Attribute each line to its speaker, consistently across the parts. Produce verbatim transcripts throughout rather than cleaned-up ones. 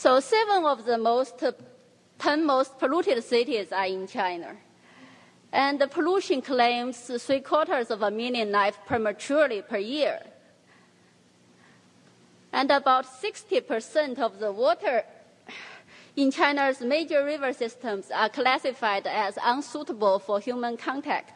Speaker 1: So seven of the most, ten most polluted cities are in China. And the pollution claims three quarters of a million lives prematurely per year. And about sixty percent of the water in China's major river systems are classified as unsuitable for human contact.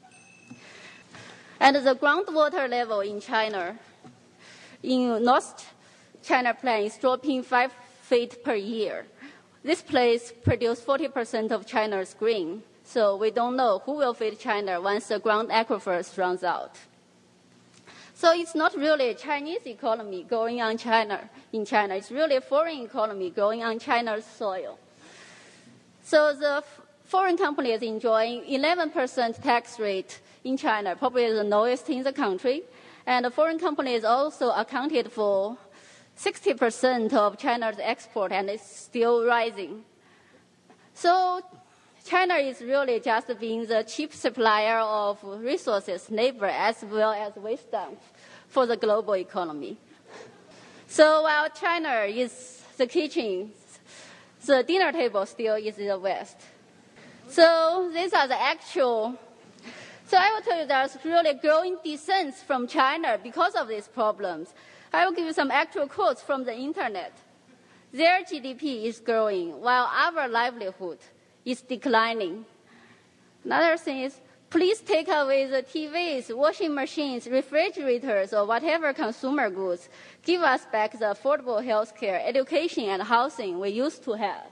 Speaker 1: And the groundwater level in China, in North China Plain, is dropping five feet per year. This place produces forty percent of China's grain, so we don't know who will feed China once the ground aquifers runs out. So it's not really a Chinese economy growing on China, in China. It's really a foreign economy growing on China's soil. So the f- foreign company is enjoying eleven percent tax rate in China, probably the lowest in the country. And the foreign companies also accounted for sixty percent of China's export, and it's still rising. So China is really just being the cheap supplier of resources, labor, as well as wisdom for the global economy. So while China is the kitchen, the dinner table still is in the West. So these are the actual. So I will tell you there's really growing dissent from China because of these problems. I will give you some actual quotes from the internet. Their G D P is growing while our livelihood is declining. Another thing is, please take away the T Vs, washing machines, refrigerators, or whatever consumer goods. Give us back the affordable health care, education, and housing we used to have.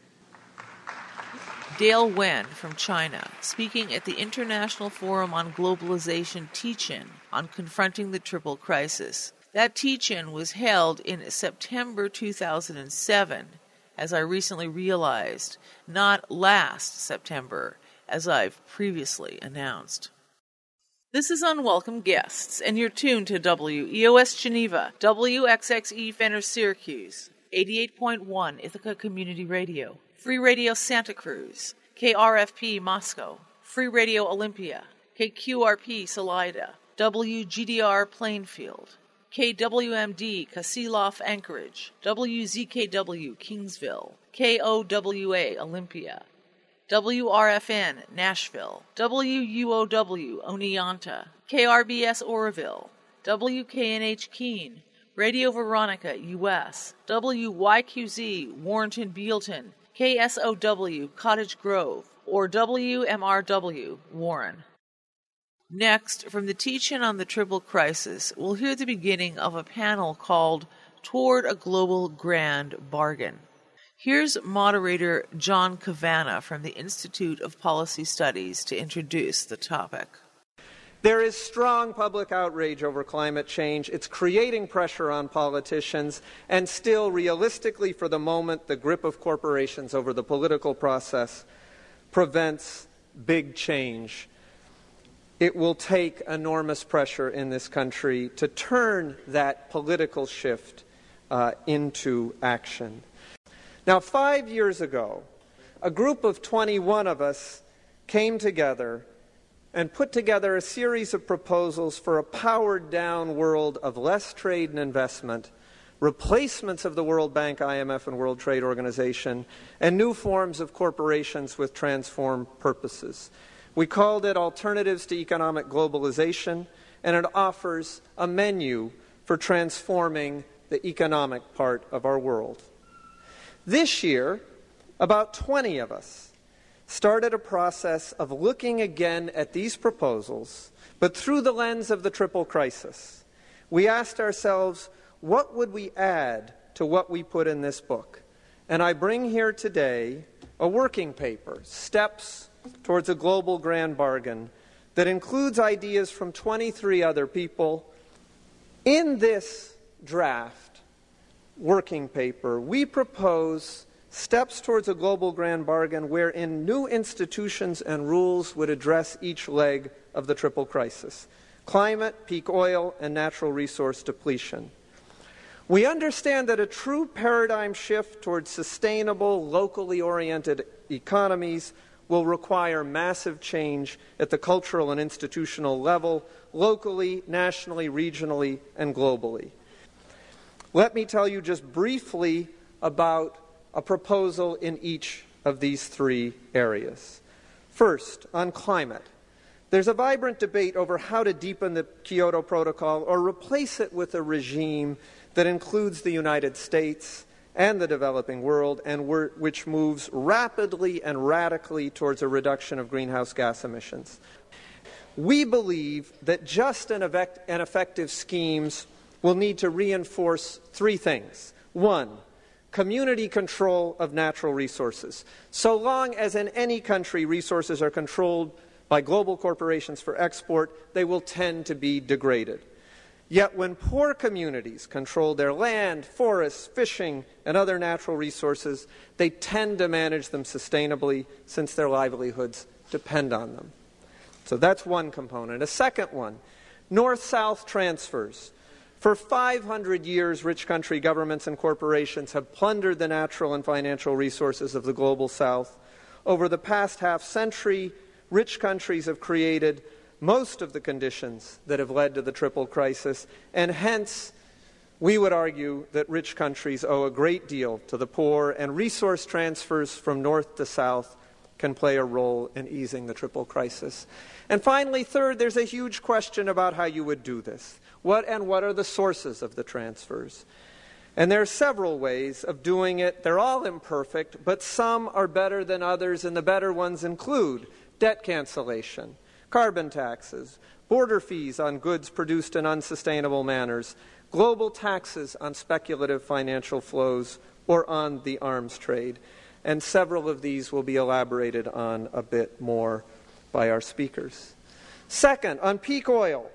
Speaker 2: Dale Wen from China, speaking at the International Forum on Globalization teach-in on confronting the triple crisis. That teach-in was held in September two thousand seven, as I recently realized, not last September, as I've previously announced. This is Unwelcome Guests, and you're tuned to W E O S Geneva, W X X E Fenner Syracuse, eighty-eight point one Ithaca Community Radio, Free Radio Santa Cruz, K R F P Moscow, Free Radio Olympia, K Q R P Salida, W G D R Plainfield, K W M D Kasilof Anchorage, W Z K W Kingsville, K O W A Olympia, W R F N Nashville, W U O W Oneonta, K R B S Oroville, W K N H Keene, Radio Veronica U S, W Y Q Z Warrenton Bealton, K S O W Cottage Grove, or W M R W Warren. Next, from the teach-in on the triple crisis, we'll hear the beginning of a panel called Toward a Global Grand Bargain. Here's moderator John Cavanagh from the Institute of Policy Studies to introduce the topic.
Speaker 3: There is strong public outrage over climate change. It's creating pressure on politicians, and still, realistically, for the moment, the grip of corporations over the political process prevents big change. It will take enormous pressure in this country to turn that political shift uh, into action. Now, five years ago, a group of twenty-one of us came together and put together a series of proposals for a powered-down world of less trade and investment, replacements of the World Bank, I M F, and World Trade Organization, and new forms of corporations with transformed purposes. We called it Alternatives to Economic Globalization, and it offers a menu for transforming the economic part of our world. This year, about twenty of us started a process of looking again at these proposals, but through the lens of the triple crisis. We asked ourselves, what would we add to what we put in this book? And I bring here today a working paper, Steps Towards a Global Grand Bargain, that includes ideas from twenty-three other people. In this draft working paper, we propose steps towards a global grand bargain wherein new institutions and rules would address each leg of the triple crisis: climate, peak oil, and natural resource depletion. We understand that a true paradigm shift towards sustainable, locally oriented economies will require massive change at the cultural and institutional level, locally, nationally, regionally, and globally. Let me tell you just briefly about a proposal in each of these three areas. First, on climate. There's a vibrant debate over how to deepen the Kyoto Protocol or replace it with a regime that includes the United States and the developing world, and which moves rapidly and radically towards a reduction of greenhouse gas emissions. We believe that just and effective schemes will need to reinforce three things. One, community control of natural resources. So long as in any country resources are controlled by global corporations for export, they will tend to be degraded. Yet when poor communities control their land, forests, fishing, and other natural resources, they tend to manage them sustainably since their livelihoods depend on them. So that's one component. A second one, north-south transfers. For five hundred years, rich country governments and corporations have plundered the natural and financial resources of the global south. Over the past half-century, rich countries have created most of the conditions that have led to the triple crisis, and hence we would argue that rich countries owe a great deal to the poor, and resource transfers from north to south can play a role in easing the triple crisis. And finally, third, there's a huge question about how you would do this. What and what are the sources of the transfers? And there are several ways of doing it. They're all imperfect, but some are better than others, and the better ones include debt cancellation, carbon taxes, border fees on goods produced in unsustainable manners, global taxes on speculative financial flows, or on the arms trade. And several of these will be elaborated on a bit more by our speakers. Second, on peak oil.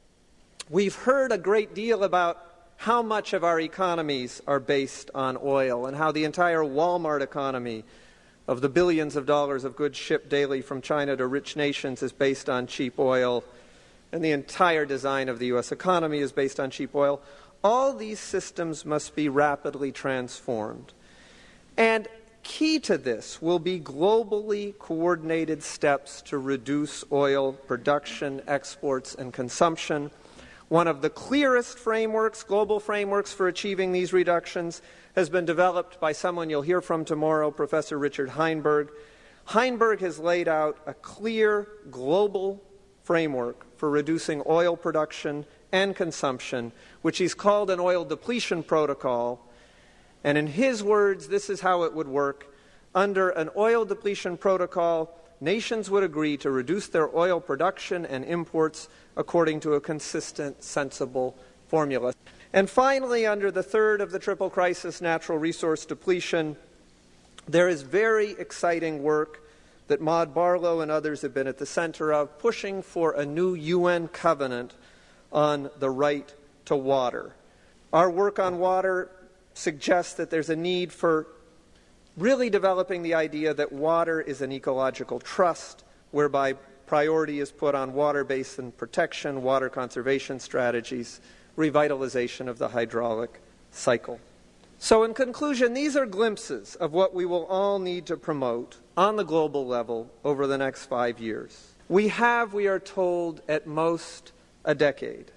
Speaker 3: We've heard a great deal about how much of our economies are based on oil and how the entire Walmart economy of the billions of dollars of goods shipped daily from China to rich nations is based on cheap oil, and the entire design of the U S economy is based on cheap oil. All these systems must be rapidly transformed. And key to this will be globally coordinated steps to reduce oil production, exports, and consumption. One of the clearest frameworks, global frameworks for achieving these reductions has been developed by someone you'll hear from tomorrow, Professor Richard Heinberg. Heinberg has laid out a clear global framework for reducing oil production and consumption, which he's called an oil depletion protocol. And in his words, this is how it would work. Under an oil depletion protocol, nations would agree to reduce their oil production and imports according to a consistent, sensible formula. And finally, under the third of the triple crisis, natural resource depletion, there is very exciting work that Maud Barlow and others have been at the center of, pushing for a new U N covenant on the right to water. Our work on water suggests that there's a need for really developing the idea that water is an ecological trust, whereby priority is put on water basin protection, water conservation strategies, revitalization of the hydraulic cycle. So in conclusion, these are glimpses of what we will all need to promote on the global level over the next five years. We have, we are told, at most a decade.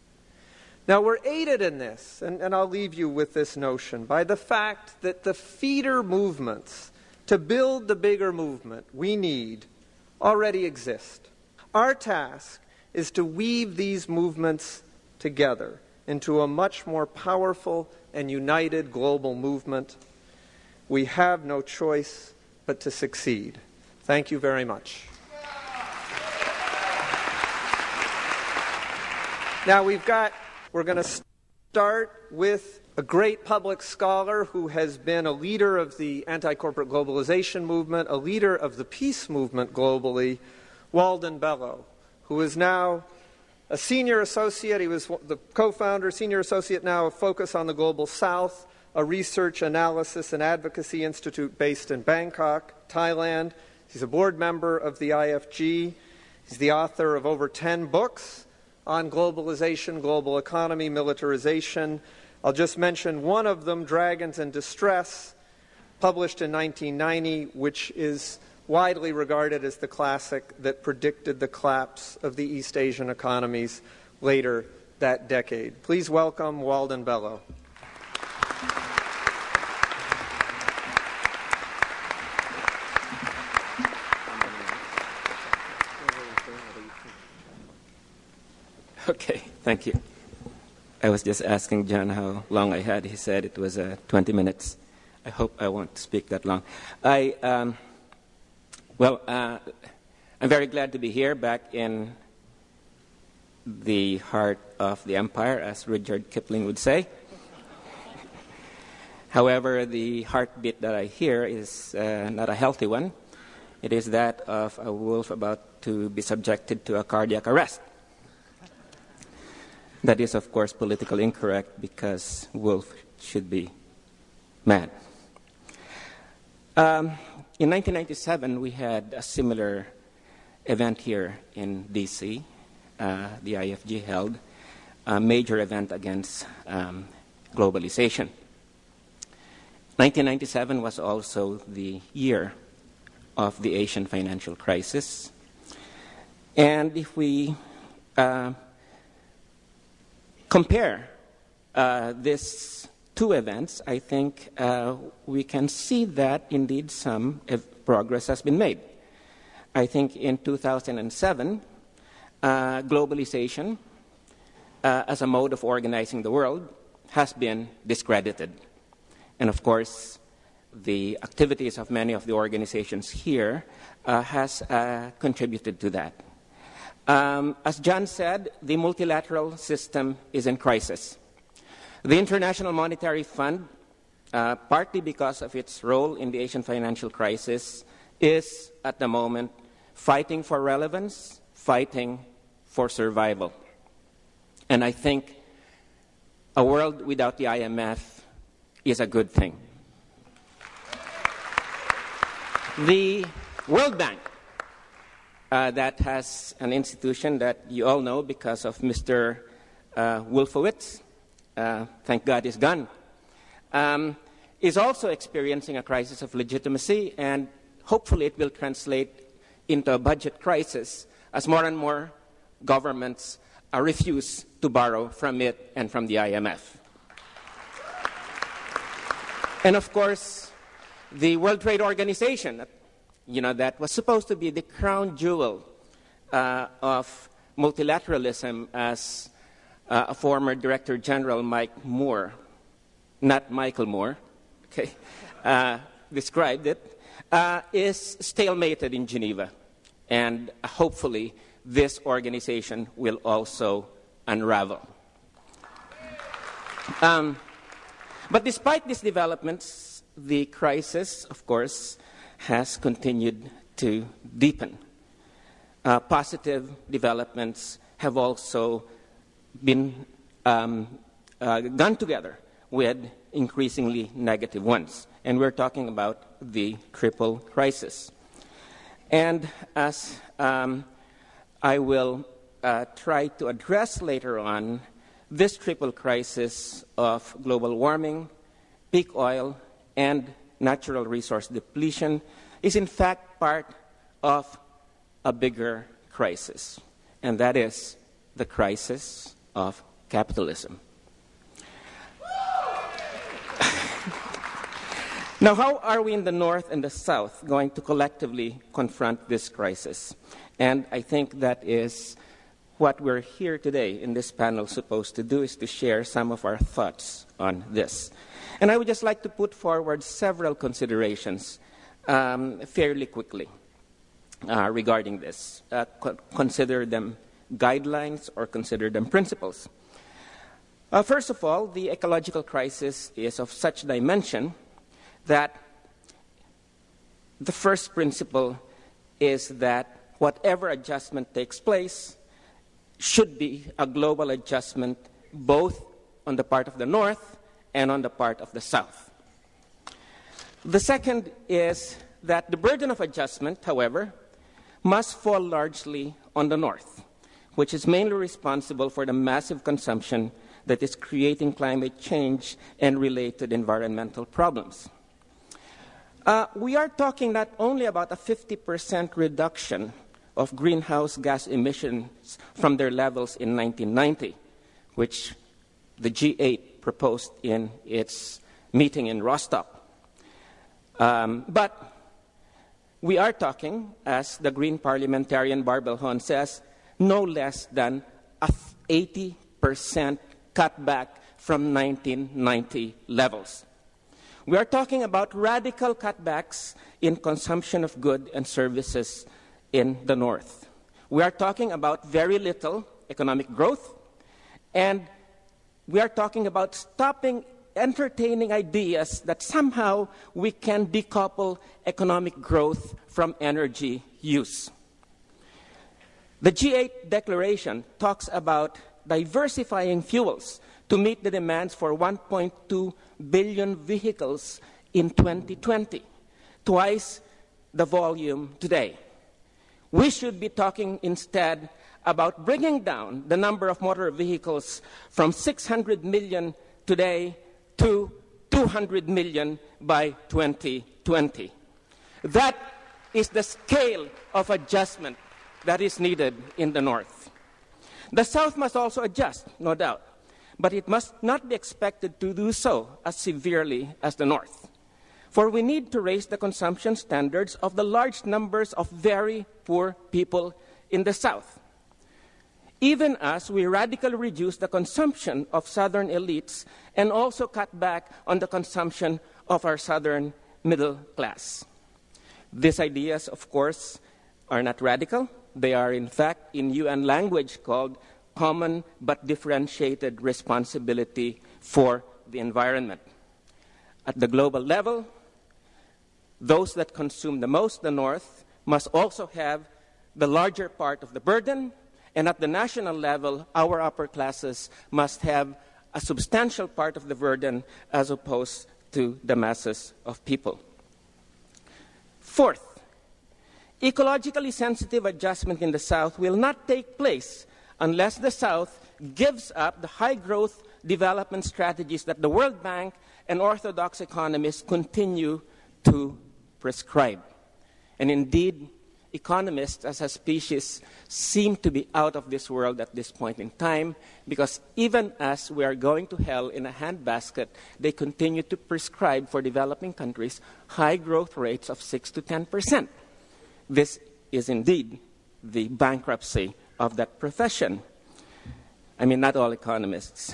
Speaker 3: Now, we're aided in this, and, and I'll leave you with this notion, by the fact that the feeder movements to build the bigger movement we need already exist. Our task is to weave these movements together into a much more powerful and united global movement. We have no choice but to succeed. Thank you very much. Now, we've got... We're going to start with a great public scholar who has been a leader of the anti-corporate globalization movement, a leader of the peace movement globally, Walden Bello, who is now a senior associate. He was the co-founder, senior associate now of Focus on the Global South, a research, analysis, and advocacy institute based in Bangkok, Thailand. He's a board member of the I F G. He's the author of over ten books on globalization, global economy, militarization. I'll just mention one of them, Dragons in Distress, published in nineteen ninety, which is widely regarded as the classic that predicted the collapse of the East Asian economies later that decade. Please welcome Walden Bello.
Speaker 4: Okay, thank you. I was just asking John how long I had. He said it was uh, twenty minutes. I hope I won't speak that long. I, um, well, uh, I'm very glad to be here back in the heart of the empire, as Rudyard Kipling would say. However, the heartbeat that I hear is uh, not a healthy one. It is that of a wolf about to be subjected to a cardiac arrest. That is, of course, politically incorrect because wolf should be man. Um, in nineteen ninety-seven, we had a similar event here in D C. Uh, the I F G held a major event against um, globalization. nineteen ninety-seven was also the year of the Asian financial crisis. And if we uh, compare uh, these two events, I think uh, we can see that indeed some progress has been made. I think in two thousand seven, uh, globalization uh, as a mode of organizing the world has been discredited. And of course, the activities of many of the organizations here uh, has uh, contributed to that. Um, as John said, the multilateral system is in crisis. The International Monetary Fund, uh, partly because of its role in the Asian financial crisis, is at the moment fighting for relevance, fighting for survival. And I think a world without the I M F is a good thing. The World Bank, uh, that has an institution that you all know because of Mister Uh, Wolfowitz, uh, thank God he's gone, um, is also experiencing a crisis of legitimacy, and hopefully it will translate into a budget crisis as more and more governments uh, refuse to borrow from it and from the I M F. And of course, the World Trade Organization, you know, that was supposed to be the crown jewel uh, of multilateralism, as uh, a former Director General, Mike Moore, not Michael Moore, okay, uh, described it, uh, is stalemated in Geneva. And hopefully this organization will also unravel. Um, but despite these developments, the crisis, of course, has continued to deepen. Uh, positive developments have also been um, uh, gone together with increasingly negative ones. And we're talking about the triple crisis. And as um, I will uh, try to address later on, this triple crisis of global warming, peak oil, and natural resource depletion is in fact part of a bigger crisis, and that is the crisis of capitalism. Now, how are we in the North and the South going to collectively confront this crisis? And I think that is what we're here today in this panel supposed to do, is to share some of our thoughts on this. And I would just like to put forward several considerations um, fairly quickly uh, regarding this. Uh, co- consider them guidelines or consider them principles. Uh, first of all, the ecological crisis is of such dimension that the first principle is that whatever adjustment takes place should be a global adjustment both on the part of the North and on the part of the South. The second is that the burden of adjustment, however, must fall largely on the North, which is mainly responsible for the massive consumption that is creating climate change and related environmental problems. Uh, we are talking not only about a fifty percent reduction of greenhouse gas emissions from their levels in nineteen ninety, which the G eight proposed in its meeting in Rostock. Um, but we are talking, as the Green parliamentarian Barbel Hon says, no less than a eighty percent cutback from nineteen ninety levels. We are talking about radical cutbacks in consumption of goods and services in the North. We are talking about very little economic growth, and we are talking about stopping entertaining ideas that somehow we can decouple economic growth from energy use. The G eight declaration talks about diversifying fuels to meet the demands for one point two billion vehicles in twenty twenty, twice the volume today. We should be talking instead about bringing down the number of motor vehicles from six hundred million today to two hundred million by twenty twenty. That is the scale of adjustment that is needed in the North. The South must also adjust, no doubt, but it must not be expected to do so as severely as the North. For we need to raise the consumption standards of the large numbers of very poor people in the South, even as we radically reduce the consumption of Southern elites and also cut back on the consumption of our Southern middle class. These ideas, of course, are not radical. They are, in fact, in U N language called common but differentiated responsibility for the environment. At the global level, those that consume the most, the North, must also have the larger part of the burden, and at the national level, our upper classes must have a substantial part of the burden as opposed to the masses of people. Fourth, ecologically sensitive adjustment in the South will not take place unless the South gives up the high-growth development strategies that the World Bank and orthodox economists continue to prescribe. And indeed, economists as a species seem to be out of this world at this point in time, because even as we are going to hell in a handbasket, they continue to prescribe for developing countries high growth rates of six to ten percent. This is indeed the bankruptcy of that profession. I mean, not all economists.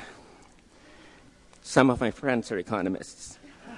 Speaker 4: Some of my friends are economists.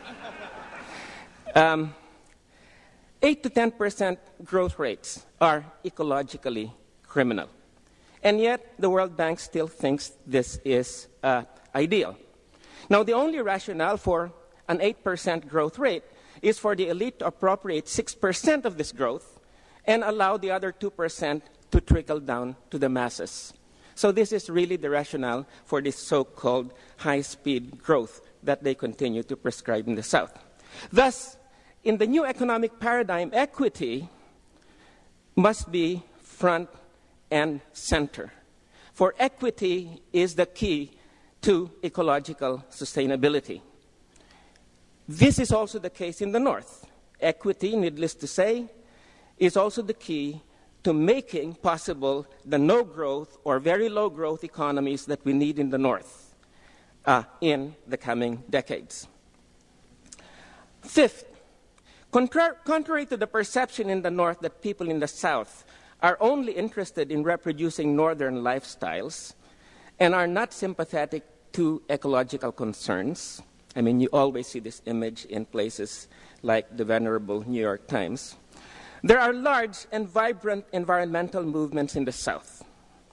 Speaker 4: um, eight to ten percent growth rates are ecologically criminal. And yet, the World Bank still thinks this is uh, ideal. Now, the only rationale for an eight percent growth rate is for the elite to appropriate six percent of this growth and allow the other two percent to trickle down to the masses. So this is really the rationale for this so-called high-speed growth that they continue to prescribe in the South. Thus, in the new economic paradigm, equity must be front and center. For equity is the key to ecological sustainability. This is also the case in the North. Equity, needless to say, is also the key to making possible the no-growth or very low-growth economies that we need in the North uh, in the coming decades. Fifth, contra- contrary to the perception in the North that people in the South are only interested in reproducing Northern lifestyles and are not sympathetic to ecological concerns. I mean, you always see this image in places like the venerable New York Times. There are large and vibrant environmental movements in the South.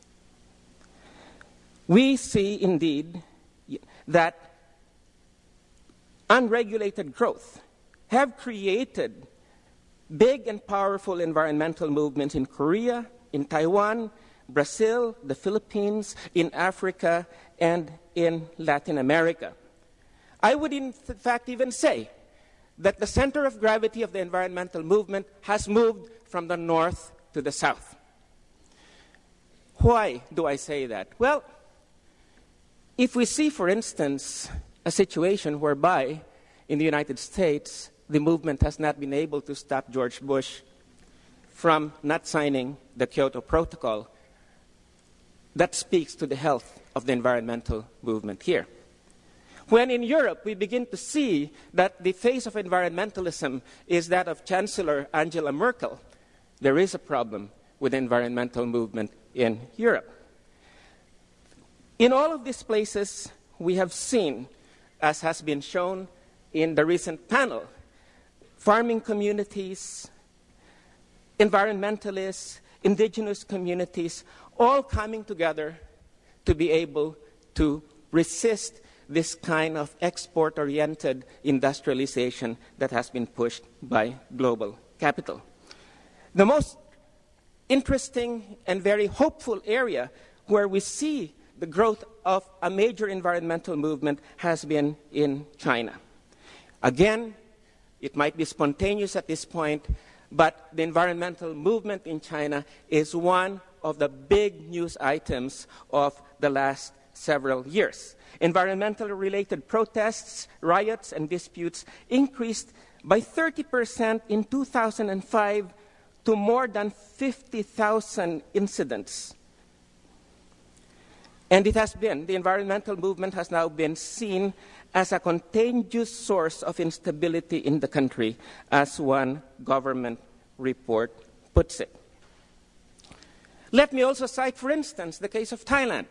Speaker 4: We see, indeed, that unregulated growth have created big and powerful environmental movements in Korea, in Taiwan, Brazil, the Philippines, in Africa, and in Latin America. I would, in fact, even say that the center of gravity of the environmental movement has moved from the North to the South. Why do I say that? Well, if we see, for instance, a situation whereby in the United States, the movement has not been able to stop George Bush from not signing the Kyoto Protocol, that speaks to the health of the environmental movement here. When in Europe we begin to see that the face of environmentalism is that of Chancellor Angela Merkel, there is a problem with the environmental movement in Europe. In all of these places, we have seen, as has been shown in the recent panel, farming communities, environmentalists, indigenous communities, all coming together to be able to resist this kind of export-oriented industrialization that has been pushed by global capital. The most interesting and very hopeful area where we see the growth of a major environmental movement has been in China. Again, it might be spontaneous at this point, but the environmental movement in China is one of the big news items of the last several years. Environmental-related protests, riots, and disputes increased by thirty percent in two thousand five to more than fifty thousand incidents. And it has been, the environmental movement has now been seen as a contagious source of instability in the country, as one government report puts it. Let me also cite, for instance, the case of Thailand.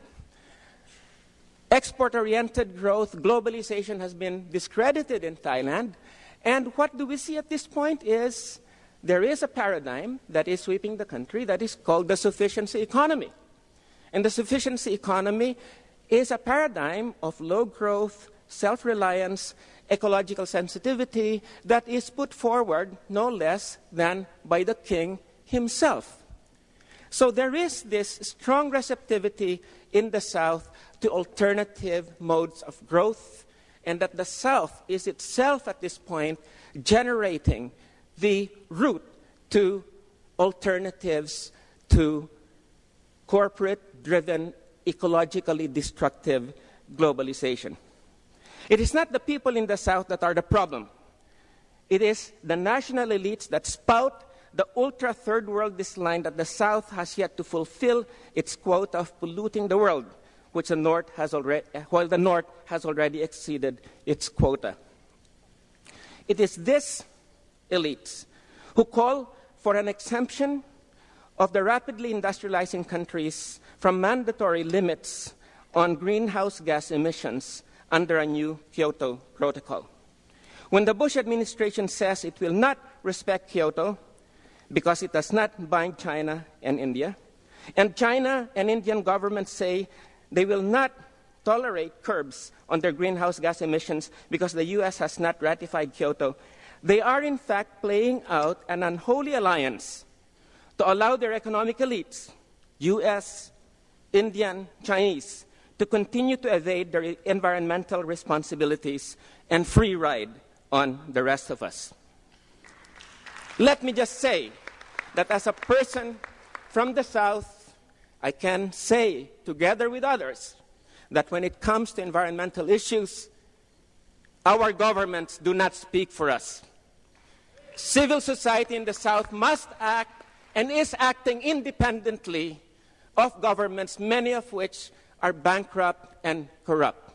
Speaker 4: Export-oriented growth, globalization has been discredited in Thailand. And what do we see at this point is there is a paradigm that is sweeping the country that is called the sufficiency economy. And the sufficiency economy is a paradigm of low growth, self-reliance, ecological sensitivity that is put forward no less than by the king himself. So there is this strong receptivity in the South to alternative modes of growth, and that the South is itself at this point generating the route to alternatives to corporate-driven, ecologically destructive globalization. It is not the people in the South that are the problem. It is the national elites that spout the ultra-third worldist line that the South has yet to fulfill its quota of polluting the world, which the North has already, while the North has already exceeded its quota. It is this elites who call for an exemption of the rapidly industrializing countries from mandatory limits on greenhouse gas emissions under a new Kyoto Protocol. When the Bush administration says it will not respect Kyoto because it does not bind China and India, and China and Indian governments say they will not tolerate curbs on their greenhouse gas emissions because the U S has not ratified Kyoto, they are in fact playing out an unholy alliance to allow their economic elites, U S, Indian, Chinese, to continue to evade their environmental responsibilities and free ride on the rest of us. Let me just say that as a person from the South, I can say, together with others, that when it comes to environmental issues, our governments do not speak for us. Civil society in the South must act and is acting independently of governments, many of which are bankrupt and corrupt.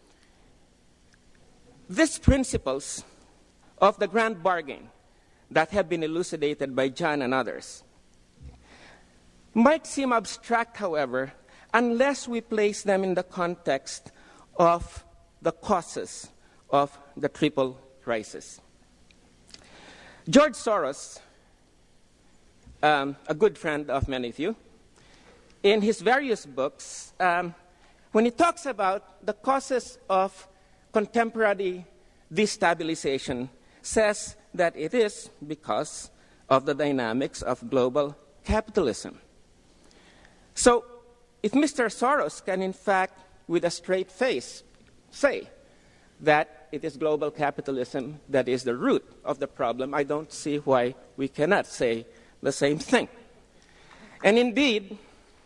Speaker 4: These principles of the grand bargain that have been elucidated by John and others might seem abstract, however, unless we place them in the context of the causes of the triple crisis. George Soros, um, a good friend of many of you, in his various books, um, when he talks about the causes of contemporary destabilization, says that it is because of the dynamics of global capitalism. So, if Mister Soros can, in fact, with a straight face, say that it is global capitalism that is the root of the problem, I don't see why we cannot say the same thing. And indeed,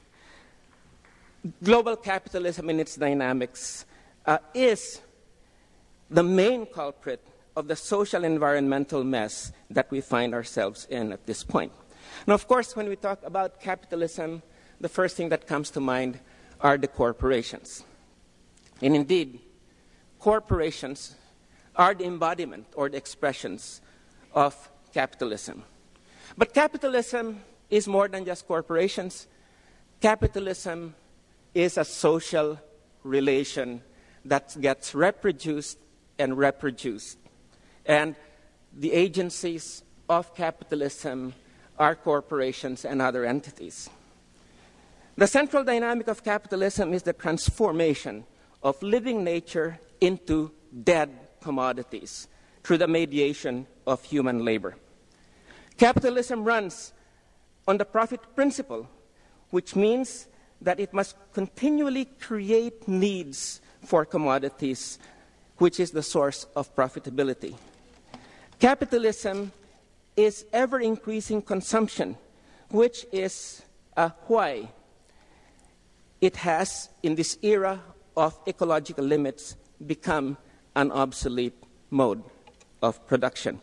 Speaker 4: global capitalism in its dynamics uh, is the main culprit of the social environmental mess that we find ourselves in at this point. Now, of course, when we talk about capitalism, the first thing that comes to mind are the corporations. And indeed, corporations are the embodiment or the expressions of capitalism. But capitalism is more than just corporations. Capitalism is a social relation that gets reproduced and reproduced. And the agencies of capitalism are corporations and other entities. The central dynamic of capitalism is the transformation of living nature into dead commodities through the mediation of human labor. Capitalism runs on the profit principle, which means that it must continually create needs for commodities, which is the source of profitability. Capitalism is ever-increasing consumption, which is uh, why it has, in this era of ecological limits, become an obsolete mode of production.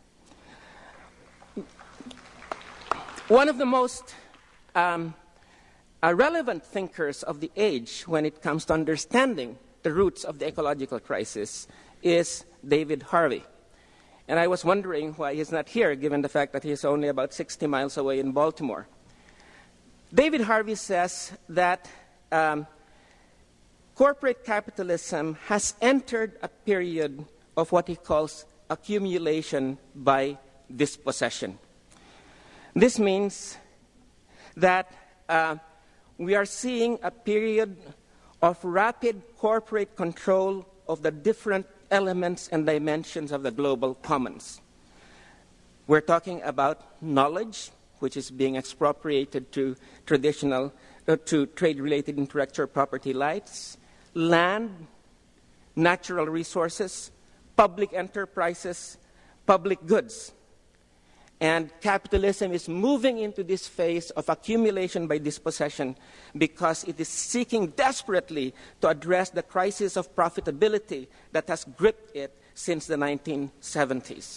Speaker 4: One of the most um, uh, relevant thinkers of the age when it comes to understanding the roots of the ecological crisis is David Harvey. And I was wondering why he's not here, given the fact that he's only about sixty miles away in Baltimore. David Harvey says that um, corporate capitalism has entered a period of what he calls accumulation by dispossession. This means that uh, we are seeing a period of rapid corporate control of the different elements and dimensions of the global commons. We're talking about knowledge, which is being expropriated to traditional, uh, to trade-related intellectual property rights, land, natural resources, public enterprises, public goods. And capitalism is moving into this phase of accumulation by dispossession because it is seeking desperately to address the crisis of profitability that has gripped it since the nineteen seventies.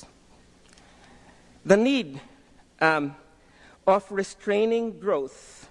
Speaker 4: The need um, of restraining growth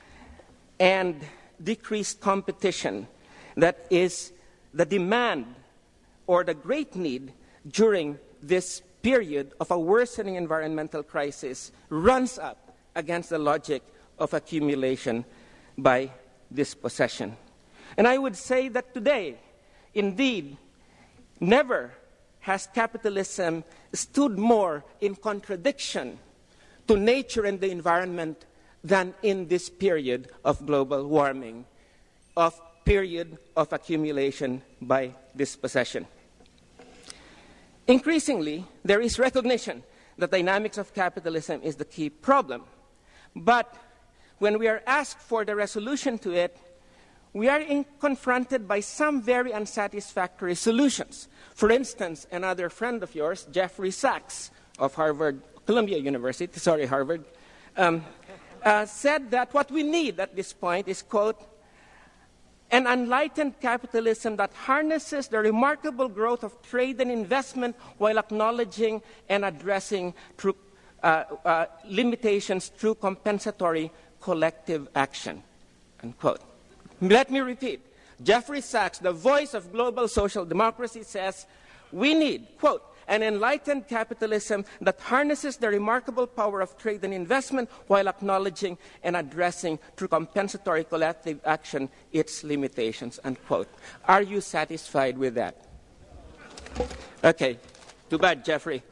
Speaker 4: and decreased competition, that is the demand or the great need during this period of a worsening environmental crisis, runs up against the logic of accumulation by dispossession. And I would say that today, indeed, never has capitalism stood more in contradiction to nature and the environment than in this period of global warming, of period of accumulation by dispossession. Increasingly, there is recognition that dynamics of capitalism is the key problem. But when we are asked for the resolution to it, we are in, confronted by some very unsatisfactory solutions. For instance, another friend of yours, Jeffrey Sachs of Harvard, Columbia University, sorry, Harvard, um, uh, said that what we need at this point is, quote, an enlightened capitalism that harnesses the remarkable growth of trade and investment while acknowledging and addressing through, uh, uh, limitations through compensatory collective action, unquote. Let me repeat. Jeffrey Sachs, the voice of global social democracy, says we need, quote, an enlightened capitalism that harnesses the remarkable power of trade and investment while acknowledging and addressing through compensatory collective action its limitations, unquote. Are you satisfied with that? Okay, too bad, Jeffrey.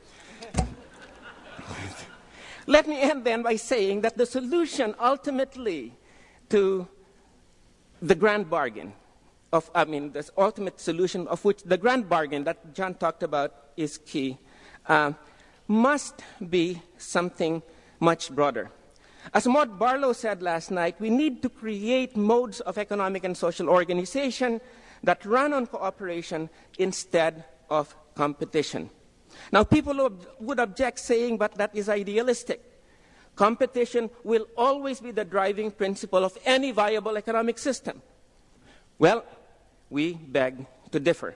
Speaker 4: Let me end then by saying that the solution ultimately to the grand bargain of, I mean, the ultimate solution of which the grand bargain that John talked about is key, uh, must be something much broader. As Maud Barlow said last night, we need to create modes of economic and social organization that run on cooperation instead of competition. Now, people would object saying, but that is idealistic. Competition will always be the driving principle of any viable economic system. Well, we beg to differ.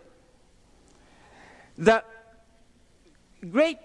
Speaker 4: The great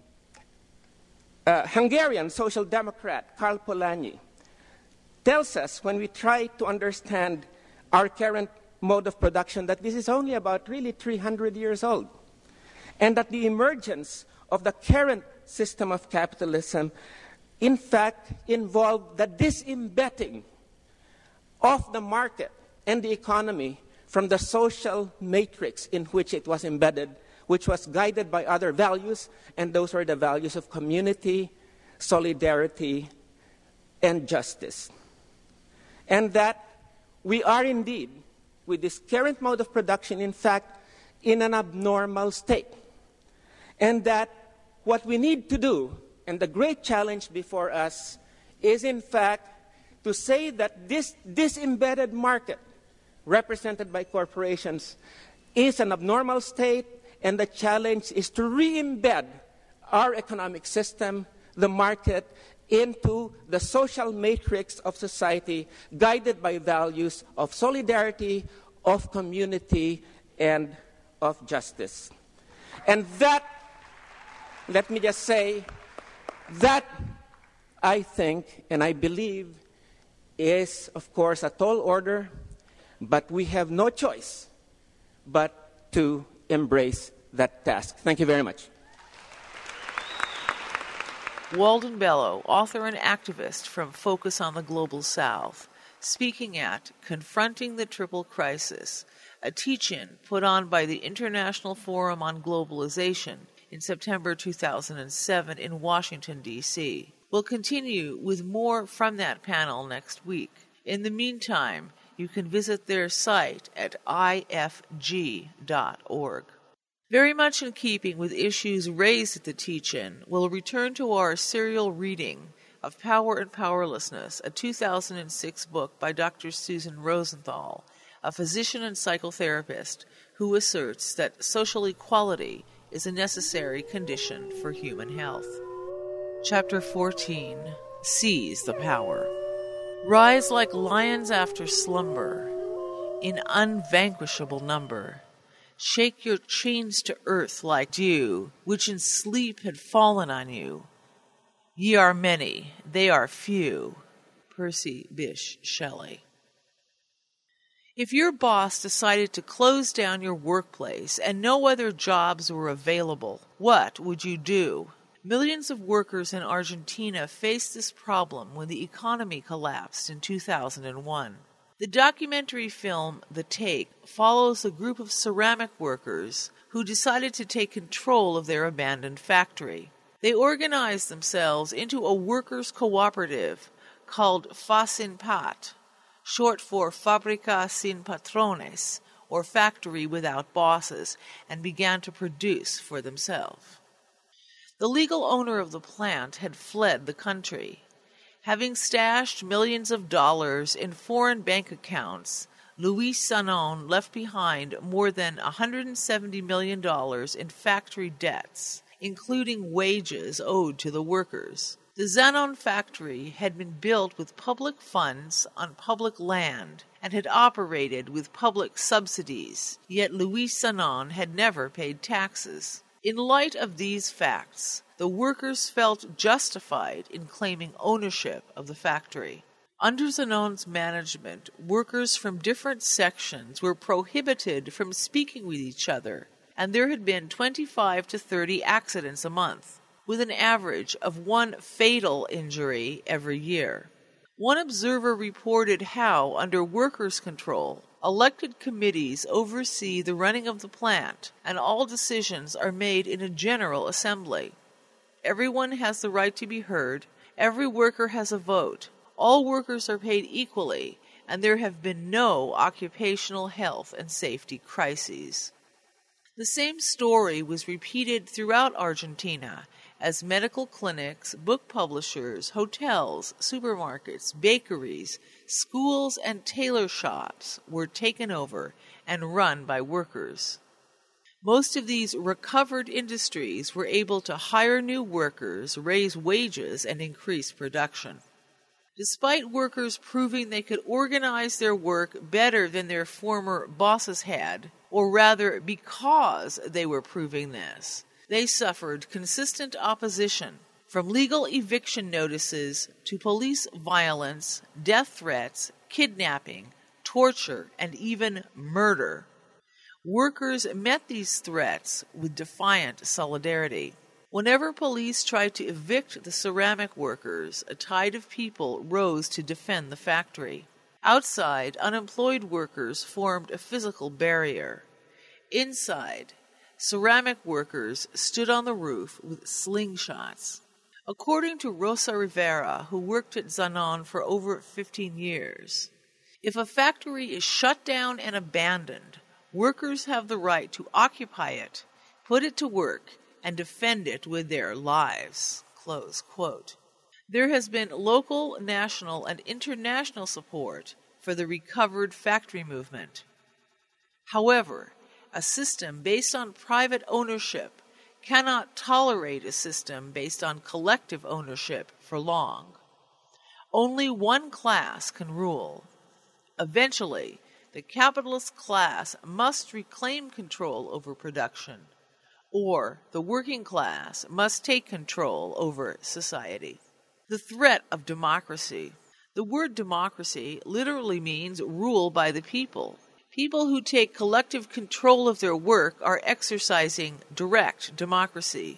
Speaker 4: uh, Hungarian social democrat, Karl Polanyi, tells us when we try to understand our current mode of production that this is only about really three hundred years old, and that the emergence of the current system of capitalism in fact involved the disembedding of the market and the economy from the social matrix in which it was embedded, which was guided by other values, and those were the values of community, solidarity, and justice. And that we are indeed, with this current mode of production, in fact, in an abnormal state. And that what we need to do, and the great challenge before us, is in fact to say that this, this embedded market, represented by corporations, is an abnormal state, and the challenge is to re-embed our economic system, the market, into the social matrix of society, guided by values of solidarity, of community, and of justice. And that, let me just say, that I think and I believe is, of course, a tall order, but we have no choice but to embrace that task. Thank you very much.
Speaker 2: Walden Bello, author and activist from Focus on the Global South, speaking at Confronting the Triple Crisis, a teach-in put on by the International Forum on Globalization in September two thousand seven in Washington, D C We'll continue with more from that panel next week. In the meantime, you can visit their site at I F G dot org. Very much in keeping with issues raised at the teach-in, we'll return to our serial reading of Power and Powerlessness, a two thousand six book by Doctor Susan Rosenthal, a physician and psychotherapist who asserts that social equality is a necessary condition for human health. Chapter fourteen, Seize the Power. Rise like lions after slumber, in unvanquishable number. Shake your chains to earth like dew, which in sleep had fallen on you. Ye are many, they are few. Percy Bysshe Shelley. If your boss decided to close down your workplace and no other jobs were available, what would you do? Millions of workers in Argentina faced this problem when the economy collapsed in two thousand one. The documentary film The Take follows a group of ceramic workers who decided to take control of their abandoned factory. They organized themselves into a workers' cooperative called FASINPAT, short for Fábrica Sin Patrones, or Factory Without Bosses, and began to produce for themselves. The legal owner of the plant had fled the country. Having stashed millions of dollars in foreign bank accounts, Luis Zanon left behind more than one hundred seventy million dollars in factory debts, including wages owed to the workers. The Zanon factory had been built with public funds on public land and had operated with public subsidies, yet Luis Zanon had never paid taxes. In light of these facts, the workers felt justified in claiming ownership of the factory. Under Zanon's management, workers from different sections were prohibited from speaking with each other, and there had been twenty-five to thirty accidents a month, with an average of one fatal injury every year. One observer reported how, under workers' control, elected committees oversee the running of the plant, and all decisions are made in a general assembly. Everyone has the right to be heard, every worker has a vote, all workers are paid equally, and there have been no occupational health and safety crises. The same story was repeated throughout Argentina as medical clinics, book publishers, hotels, supermarkets, bakeries, schools, and tailor shops were taken over and run by workers. Most of these recovered industries were able to hire new workers, raise wages, and increase production. Despite workers proving they could organize their work better than their former bosses had, or rather because they were proving this, they suffered consistent opposition, from legal eviction notices to police violence, death threats, kidnapping, torture, and even murder. Workers met these threats with defiant solidarity. Whenever police tried to evict the ceramic workers, a tide of people rose to defend the factory. Outside, unemployed workers formed a physical barrier. Inside, ceramic workers stood on the roof with slingshots. According to Rosa Rivera, who worked at Zanon for over fifteen years, if a factory is shut down and abandoned, workers have the right to occupy it, put it to work, and defend it with their lives. Close quote. There has been local, national, and international support for the recovered factory movement. However, a system based on private ownership cannot tolerate a system based on collective ownership for long. Only one class can rule. Eventually, the capitalist class must reclaim control over production, or the working class must take control over society. The threat of democracy. The word democracy literally means rule by the people. People who take collective control of their work are exercising direct democracy.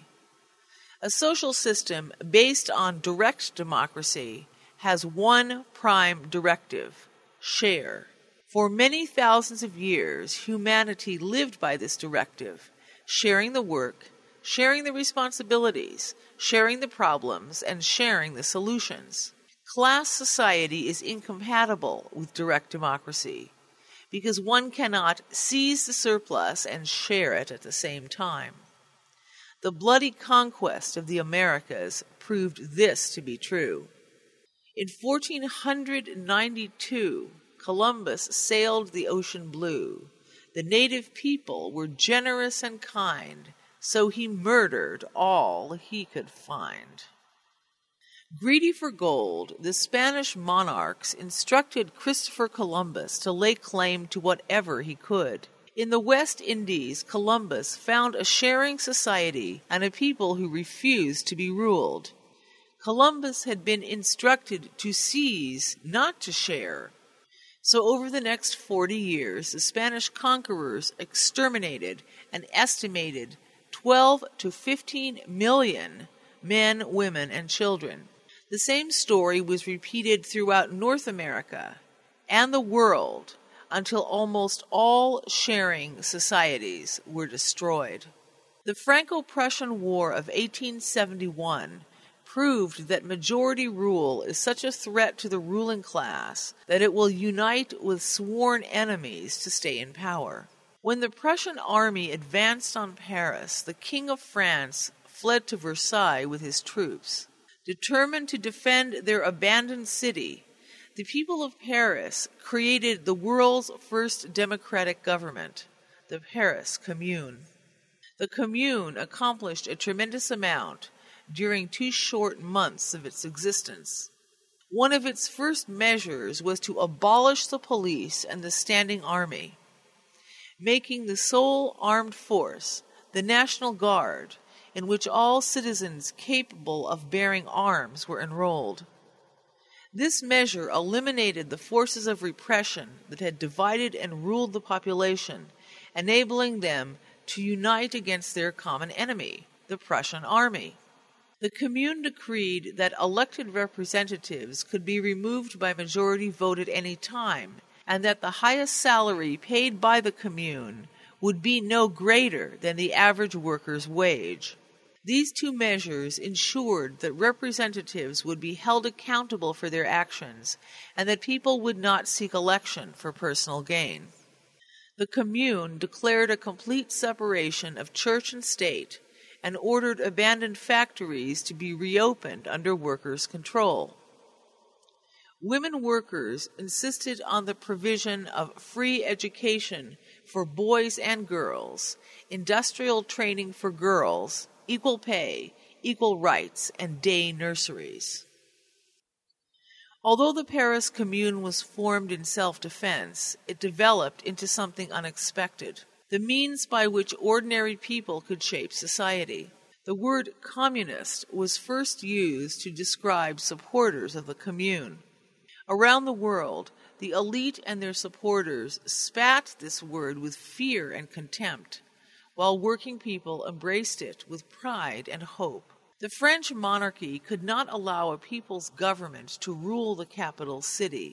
Speaker 2: A social system based on direct democracy has one prime directive: share. For many thousands of years, humanity lived by this directive, sharing the work, sharing the responsibilities, sharing the problems, and sharing the solutions. Class society is incompatible with direct democracy because one cannot seize the surplus and share it at the same time. The bloody conquest of the Americas proved this to be true. In fourteen ninety-two, Columbus sailed the ocean blue. The native people were generous and kind, so he murdered all he could find. Greedy for gold, the Spanish monarchs instructed Christopher Columbus to lay claim to whatever he could. In the West Indies, Columbus found a sharing society and a people who refused to be ruled. Columbus had been instructed to seize, not to share. So over the next forty years, the Spanish conquerors exterminated an estimated twelve to fifteen million men, women, and children. The same story was repeated throughout North America and the world until almost all sharing societies were destroyed. The Franco-Prussian War of eighteen seventy-one proved that majority rule is such a threat to the ruling class that it will unite with sworn enemies to stay in power. When the Prussian army advanced on Paris, the King of France fled to Versailles with his troops. Determined to defend their abandoned city, the people of Paris created the world's first democratic government, the Paris Commune. The Commune accomplished a tremendous amount during two short months of its existence. One of its first measures was to abolish the police and the standing army, making the sole armed force the National Guard, in which all citizens capable of bearing arms were enrolled. This measure eliminated the forces of repression that had divided and ruled the population, enabling them to unite against their common enemy, the Prussian army. The Commune decreed that elected representatives could be removed by majority vote at any time, and that the highest salary paid by the Commune would be no greater than the average worker's wage. These two measures ensured that representatives would be held accountable for their actions and that people would not seek election for personal gain. The Commune declared a complete separation of church and state and ordered abandoned factories to be reopened under workers' control. Women workers insisted on the provision of free education for boys and girls, industrial training for girls, equal pay, equal rights, and day nurseries. Although the Paris Commune was formed in self-defense, it developed into something unexpected, the means by which ordinary people could shape society. The word communist was first used to describe supporters of the Commune. Around the world, the elite and their supporters spat this word with fear and contempt, while working people embraced it with pride and hope. The French monarchy could not allow a people's government to rule the capital city,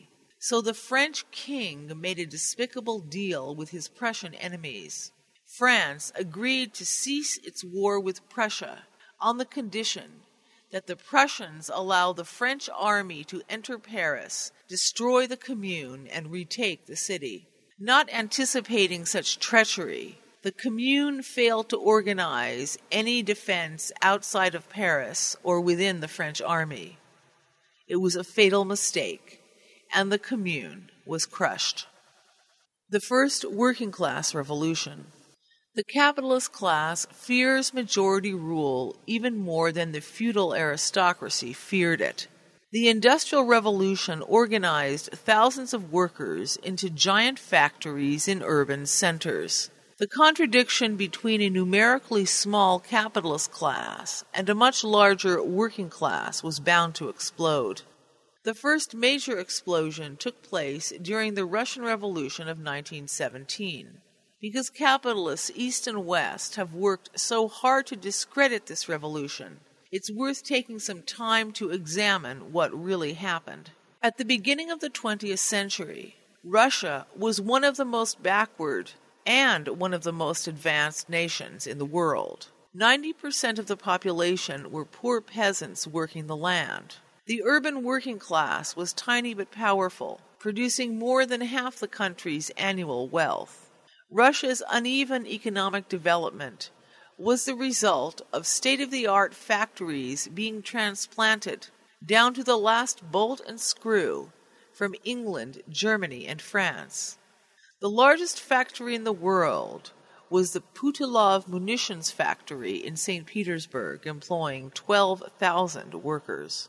Speaker 2: So the French king made a despicable deal with his Prussian enemies. France agreed to cease its war with Prussia on the condition that the Prussians allow the French army to enter Paris, destroy the Commune, and retake the city. Not anticipating such treachery, the Commune failed to organize any defense outside of Paris or within the French army. It was a fatal mistake, and the Commune was crushed. The First Working Class Revolution. The capitalist class fears majority rule even more than the feudal aristocracy feared it. The Industrial Revolution organized thousands of workers into giant factories in urban centers. The contradiction between a numerically small capitalist class and a much larger working class was bound to explode. The first major explosion took place during the Russian Revolution of nineteen seventeen. Because capitalists East and West have worked so hard to discredit this revolution, it's worth taking some time to examine what really happened. At the beginning of the twentieth century, Russia was one of the most backward and one of the most advanced nations in the world. ninety percent of the population were poor peasants working the land. The urban working class was tiny but powerful, producing more than half the country's annual wealth. Russia's uneven economic development was the result of state-of-the-art factories being transplanted down to the last bolt and screw from England, Germany, and France. The largest factory in the world was the Putilov munitions factory in Saint Petersburg, employing twelve thousand workers.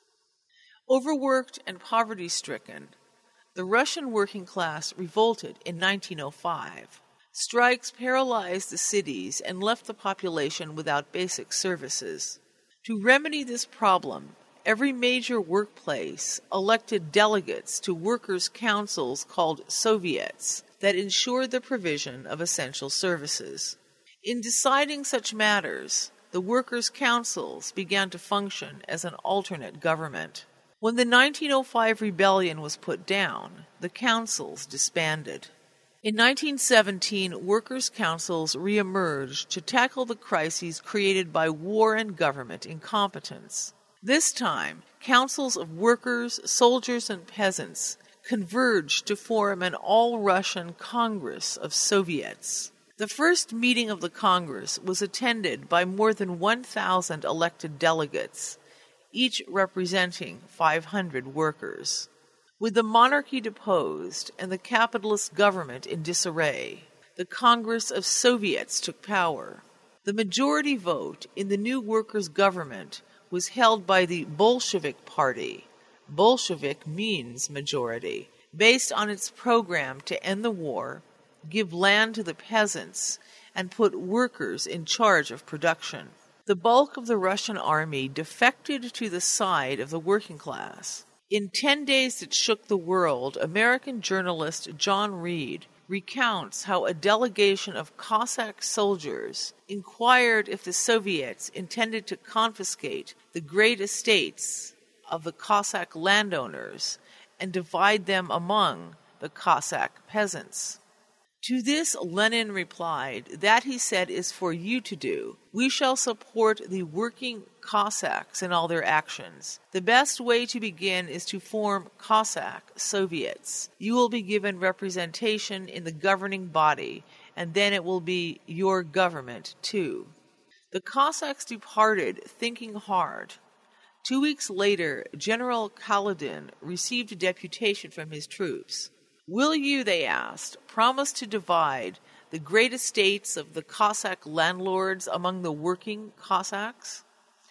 Speaker 2: Overworked and poverty-stricken, the Russian working class revolted in nineteen oh five. Strikes paralyzed the cities and left the population without basic services. To remedy this problem, every major workplace elected delegates to workers' councils called Soviets that ensured the provision of essential services. In deciding such matters, the workers' councils began to function as an alternate government. When the nineteen oh five rebellion was put down, the councils disbanded. In nineteen seventeen, workers' councils reemerged to tackle the crises created by war and government incompetence. This time, councils of workers, soldiers, and peasants converged to form an all-Russian Congress of Soviets. The first meeting of the Congress was attended by more than one thousand elected delegates, each representing five hundred workers. With the monarchy deposed and the capitalist government in disarray, the Congress of Soviets took power. The majority vote in the new workers' government was held by the Bolshevik Party. Bolshevik means majority, based on its program to end the war, give land to the peasants, and put workers in charge of production. The bulk of the Russian army defected to the side of the working class. In Ten Days That Shook the World, American journalist John Reed recounts how a delegation of Cossack soldiers inquired if the Soviets intended to confiscate the great estates of the Cossack landowners and divide them among the Cossack peasants. To this, Lenin replied, "That, he said, is for you to do. We shall support the working Cossacks in all their actions. The best way to begin is to form Cossack Soviets. You will be given representation in the governing body, and then it will be your government, too." The Cossacks departed, thinking hard. Two weeks later, General Kaledin received a deputation from his troops. "Will you," they asked, "promise to divide the great estates of the Cossack landlords among the working Cossacks?"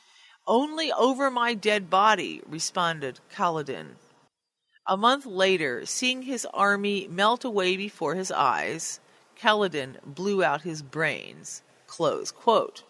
Speaker 2: "Only over my dead body," responded Kaledin. A month later, seeing his army melt away before his eyes, Kaledin blew out his brains. Close quote.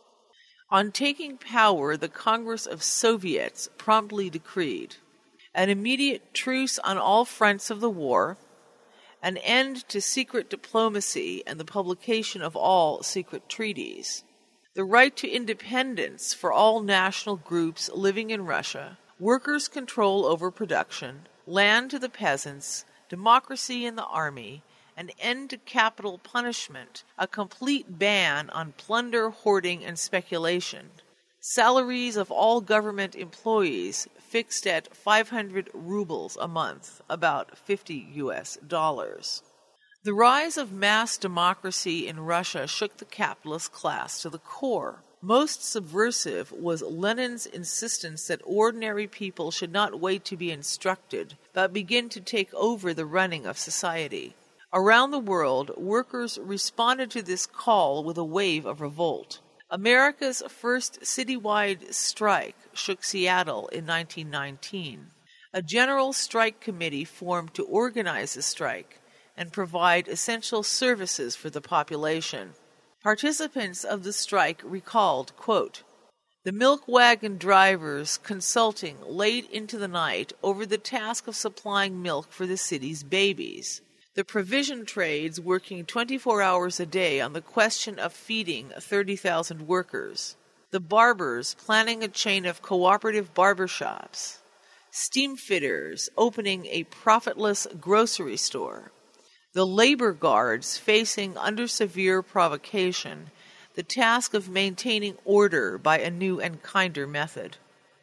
Speaker 2: On taking power, the Congress of Soviets promptly decreed an immediate truce on all fronts of the war, an end to secret diplomacy and the publication of all secret treaties, the right to independence for all national groups living in Russia, workers' control over production, land to the peasants, democracy in the army, an end to capital punishment, a complete ban on plunder, hoarding, and speculation. Salaries of all government employees fixed at five hundred rubles a month, about fifty U S dollars. The rise of mass democracy in Russia shook the capitalist class to the core. Most subversive was Lenin's insistence that ordinary people should not wait to be instructed, but begin to take over the running of society. Around the world, workers responded to this call with a wave of revolt. America's first citywide strike shook Seattle in nineteen nineteen. A general strike committee formed to organize the strike and provide essential services for the population. Participants of the strike recalled, quote, "The milk wagon drivers consulting late into the night over the task of supplying milk for the city's babies. The provision trades working twenty-four hours a day on the question of feeding thirty thousand workers. The barbers planning a chain of cooperative barbershops. Steam fitters opening a profitless grocery store. The labor guards facing under severe provocation the task of maintaining order by a new and kinder method.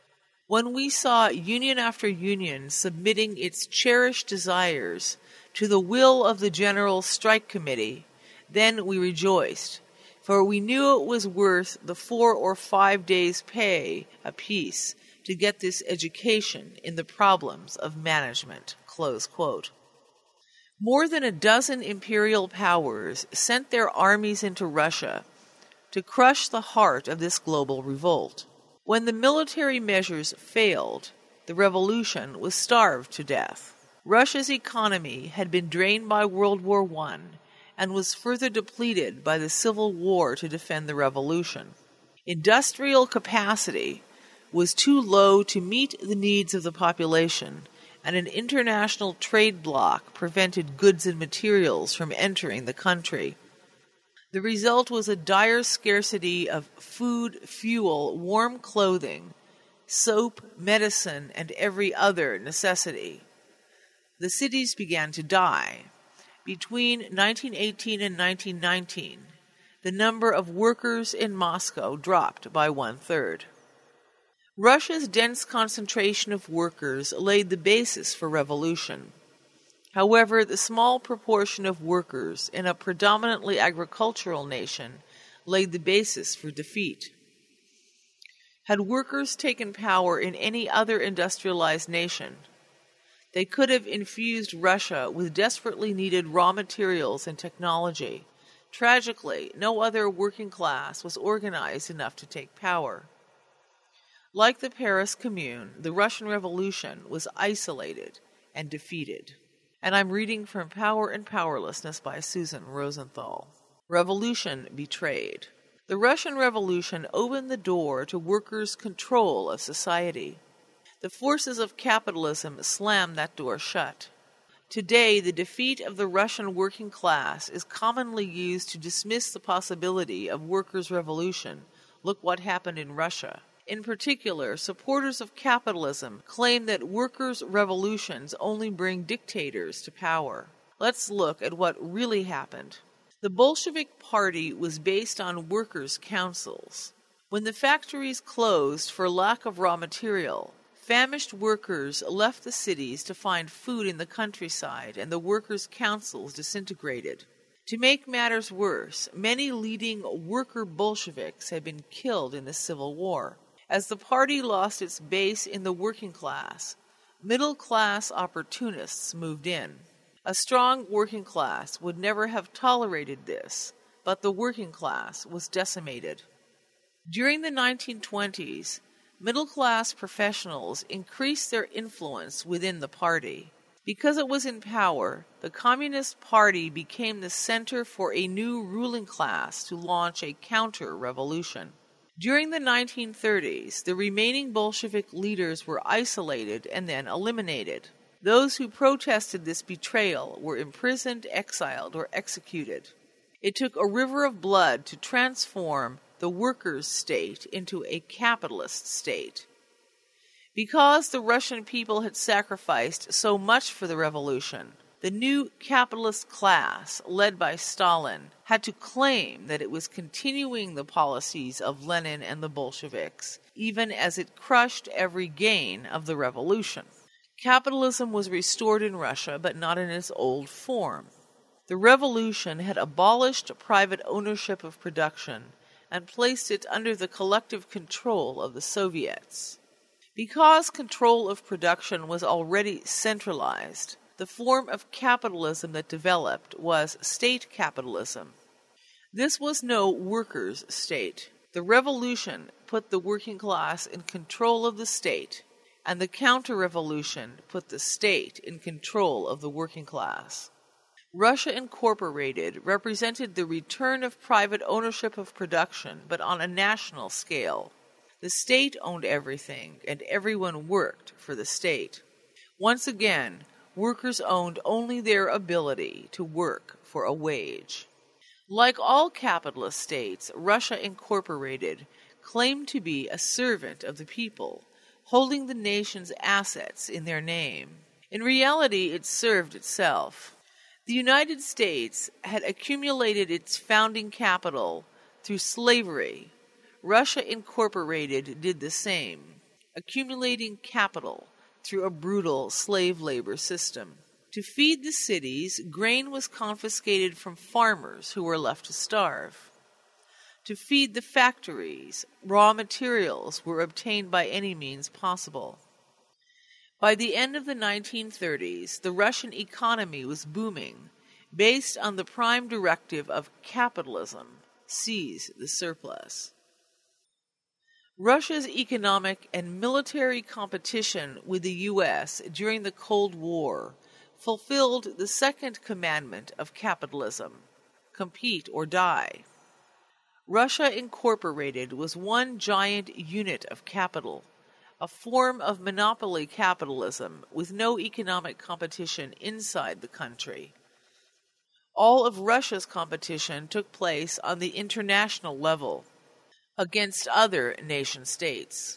Speaker 2: When we saw union after union submitting its cherished desires to the will of the General Strike Committee, then we rejoiced, for we knew it was worth the four or five days' pay apiece to get this education in the problems of management." Close quote. More than a dozen imperial powers sent their armies into Russia to crush the heart of this global revolt. When the military measures failed, the revolution was starved to death. Russia's economy had been drained by World War One and was further depleted by the Civil War to defend the revolution. Industrial capacity was too low to meet the needs of the population, and an international trade bloc prevented goods and materials from entering the country. The result was a dire scarcity of food, fuel, warm clothing, soap, medicine, and every other necessity. The cities began to die. Between nineteen eighteen and nineteen nineteen, the number of workers in Moscow dropped by one-third. Russia's dense concentration of workers laid the basis for revolution. However, the small proportion of workers in a predominantly agricultural nation laid the basis for defeat. Had workers taken power in any other industrialized nation, they could have infused Russia with desperately needed raw materials and technology. Tragically, no other working class was organized enough to take power. Like the Paris Commune, the Russian Revolution was isolated and defeated. And I'm reading from Power and Powerlessness by Susan Rosenthal. Revolution betrayed. The Russian Revolution opened the door to workers' control of society. The forces of capitalism slammed that door shut. Today, the defeat of the Russian working class is commonly used to dismiss the possibility of workers' revolution. Look what happened in Russia. In particular, supporters of capitalism claim that workers' revolutions only bring dictators to power. Let's look at what really happened. The Bolshevik Party was based on workers' councils. When the factories closed for lack of raw material, famished workers left the cities to find food in the countryside, and the workers' councils disintegrated. To make matters worse, many leading worker Bolsheviks had been killed in the Civil War. As the party lost its base in the working class, middle-class opportunists moved in. A strong working class would never have tolerated this, but the working class was decimated. During the nineteen twenties, middle-class professionals increased their influence within the party. Because it was in power, the Communist Party became the center for a new ruling class to launch a counter-revolution. During the nineteen thirties, the remaining Bolshevik leaders were isolated and then eliminated. Those who protested this betrayal were imprisoned, exiled, or executed. It took a river of blood to transform the workers' state into a capitalist state. Because the Russian people had sacrificed so much for the revolution, the new capitalist class, led by Stalin, had to claim that it was continuing the policies of Lenin and the Bolsheviks, even as it crushed every gain of the revolution. Capitalism was restored in Russia, but not in its old form. The revolution had abolished private ownership of production and placed it under the collective control of the Soviets. Because control of production was already centralized, the form of capitalism that developed was state capitalism. This was no workers' state. The revolution put the working class in control of the state, and the counter-revolution put the state in control of the working class. Russia Incorporated represented the return of private ownership of production, but on a national scale. The state owned everything, and everyone worked for the state. Once again, workers owned only their ability to work for a wage. Like all capitalist states, Russia Incorporated claimed to be a servant of the people, holding the nation's assets in their name. In reality, it served itself. The United States had accumulated its founding capital through slavery. Russia Incorporated did the same, accumulating capital through a brutal slave labor system. To feed the cities, grain was confiscated from farmers who were left to starve. To feed the factories, raw materials were obtained by any means possible. By the end of the nineteen thirties, the Russian economy was booming, based on the prime directive of capitalism, seize the surplus. Russia's economic and military competition with the U S during the Cold War fulfilled the second commandment of capitalism, compete or die. Russia Incorporated was one giant unit of capital, a form of monopoly capitalism with no economic competition inside the country. All of Russia's competition took place on the international level, against other nation-states.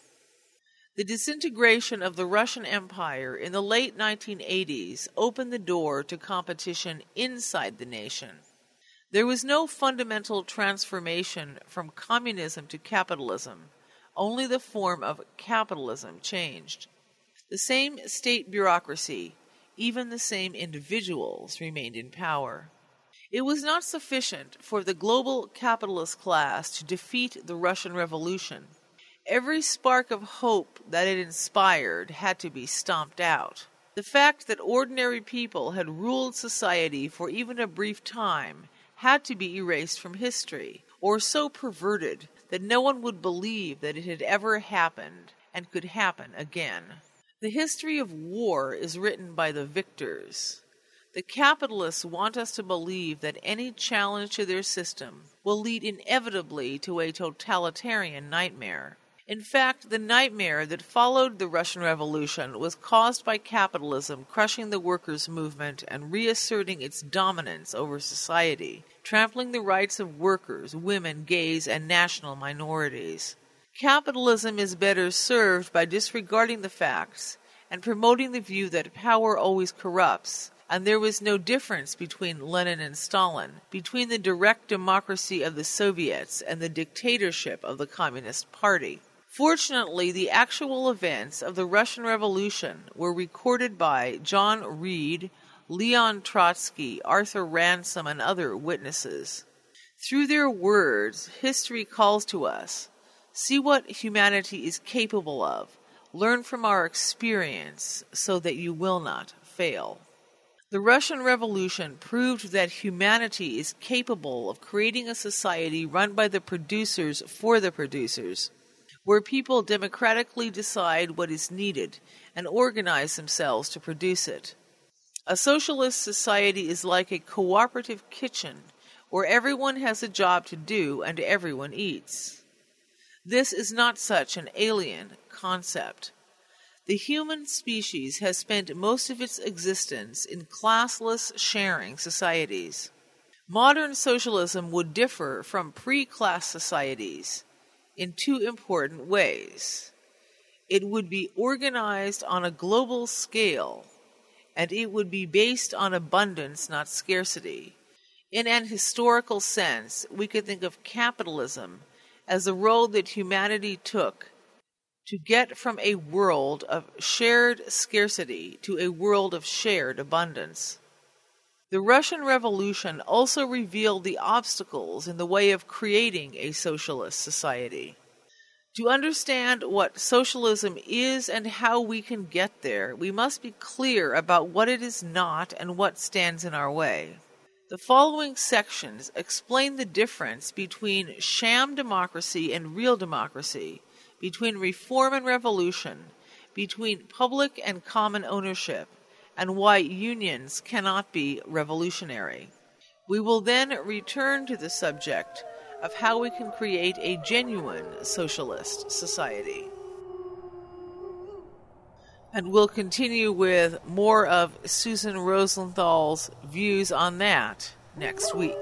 Speaker 2: The disintegration of the Russian Empire in the late nineteen eighties opened the door to competition inside the nation. There was no fundamental transformation from communism to capitalism. Only the form of capitalism changed. The same state bureaucracy, even the same individuals remained in power. It was not sufficient for the global capitalist class to defeat the Russian Revolution. Every spark of hope that it inspired had to be stomped out. The fact that ordinary people had ruled society for even a brief time had to be erased from history, or so perverted that no one would believe that it had ever happened and could happen again. The history of war is written by the victors. The capitalists want us to believe that any challenge to their system will lead inevitably to a totalitarian nightmare. In fact, the nightmare that followed the Russian Revolution was caused by capitalism crushing the workers' movement and reasserting its dominance over society, trampling the rights of workers, women, gays, and national minorities. Capitalism is better served by disregarding the facts and promoting the view that power always corrupts, and there was no difference between Lenin and Stalin, between the direct democracy of the Soviets and the dictatorship of the Communist Party. Fortunately, the actual events of the Russian Revolution were recorded by John Reed, Leon Trotsky, Arthur Ransom, and other witnesses. Through their words, history calls to us, see what humanity is capable of, learn from our experience so that you will not fail. The Russian Revolution proved that humanity is capable of creating a society run by the producers for the producers, where people democratically decide what is needed and organize themselves to produce it. A socialist society is like a cooperative kitchen where everyone has a job to do and everyone eats. This is not such an alien concept. The human species has spent most of its existence in classless sharing societies. Modern socialism would differ from pre-class societies in two important ways. It would be organized on a global scale, and it would be based on abundance, not scarcity. In an historical sense, we could think of capitalism as the road that humanity took to get from a world of shared scarcity to a world of shared abundance. The Russian Revolution also revealed the obstacles in the way of creating a socialist society. To understand what socialism is and how we can get there, we must be clear about what it is not and what stands in our way. The following sections explain the difference between sham democracy and real democracy, between reform and revolution, between public and common ownership, and why unions cannot be revolutionary. We will then return to the subject of how we can create a genuine socialist society. And we'll continue with more of Susan Rosenthal's views on that next week.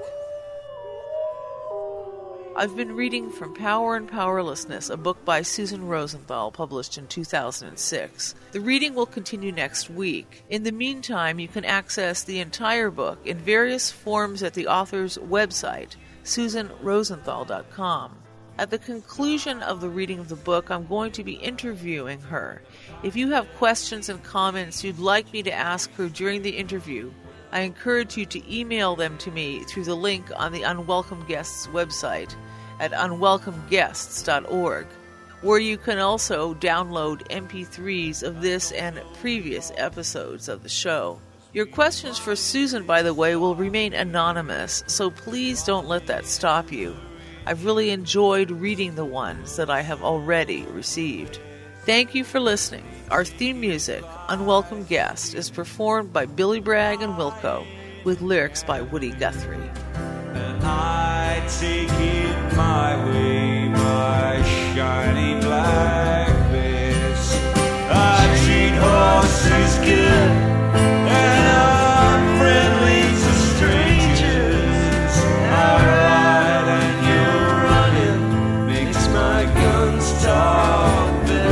Speaker 2: I've been reading from Power and Powerlessness, a book by Susan Rosenthal, published in two thousand six. The reading will continue next week. In the meantime, you can access the entire book in various forms at the author's website, susan rosenthal dot com. At the conclusion of the reading of the book, I'm going to be interviewing her. If you have questions and comments you'd like me to ask her during the interview, I encourage you to email them to me through the link on the Unwelcome Guests website at unwelcome guests dot org, where you can also download M P threes of this and previous episodes of the show. Your questions for Susan, by the way, will remain anonymous, so please don't let that stop you. I've really enjoyed reading the ones that I have already received. Thank you for listening. Our theme music, Unwelcome Guest, is performed by Billy Bragg and Wilco, with lyrics by Woody Guthrie.
Speaker 5: And I take it my way, my shiny black bess. I treat horses good, and I'm friendly to strangers. I ride and you're running, makes my guns talk.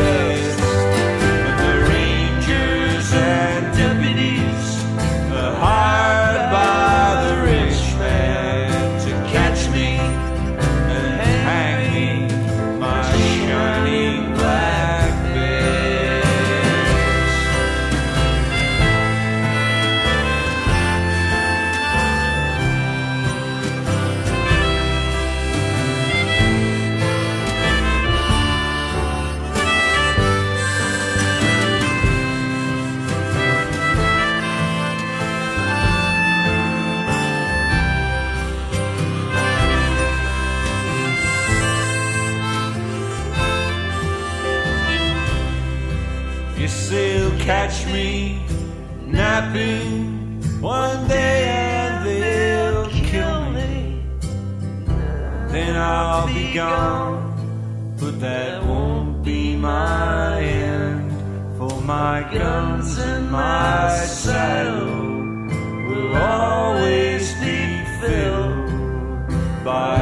Speaker 5: Catch me napping one day and they'll kill me. Then I'll be gone, but that won't be my end. For my guns and my saddle will always be filled by